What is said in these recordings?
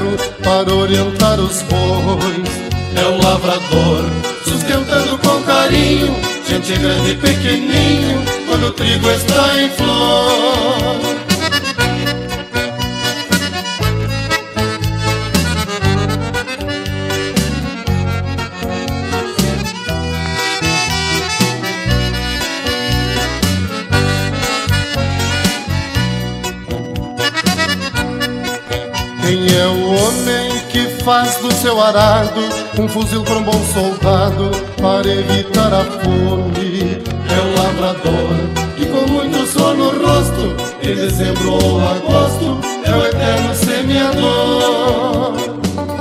sincero para orientar os bois. É o lavrador sustentando com carinho gente grande e pequenininho quando o trigo está em flor. Quem é o homem que faz do seu arado um fuzil para um bom soldado para evitar a fome? É o lavrador que com muito sol no rosto, em dezembro ou agosto, é o eterno semeador.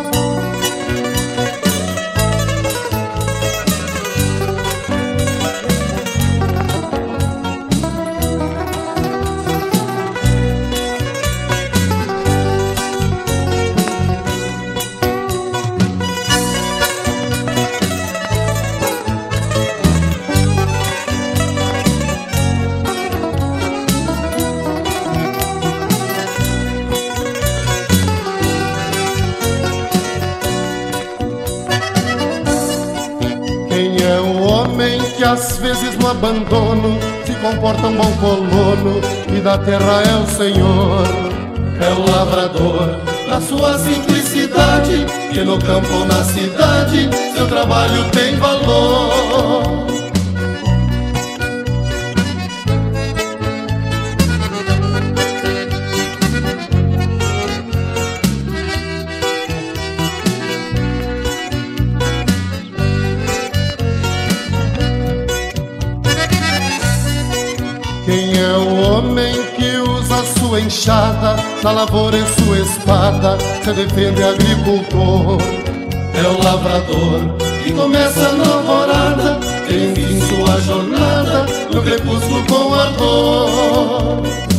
Quem é o homem que às vezes no abandono se comporta um bom colono e da terra é o senhor? É o lavrador, na sua simplicidade, que no campo ou na cidade, seu trabalho tem valor. Quem é o homem que usa sua enxada na lavoura e sua espada se defende agricultor? É o lavrador que começa na alvorada, tem fim sua jornada no crepúsculo com ardor.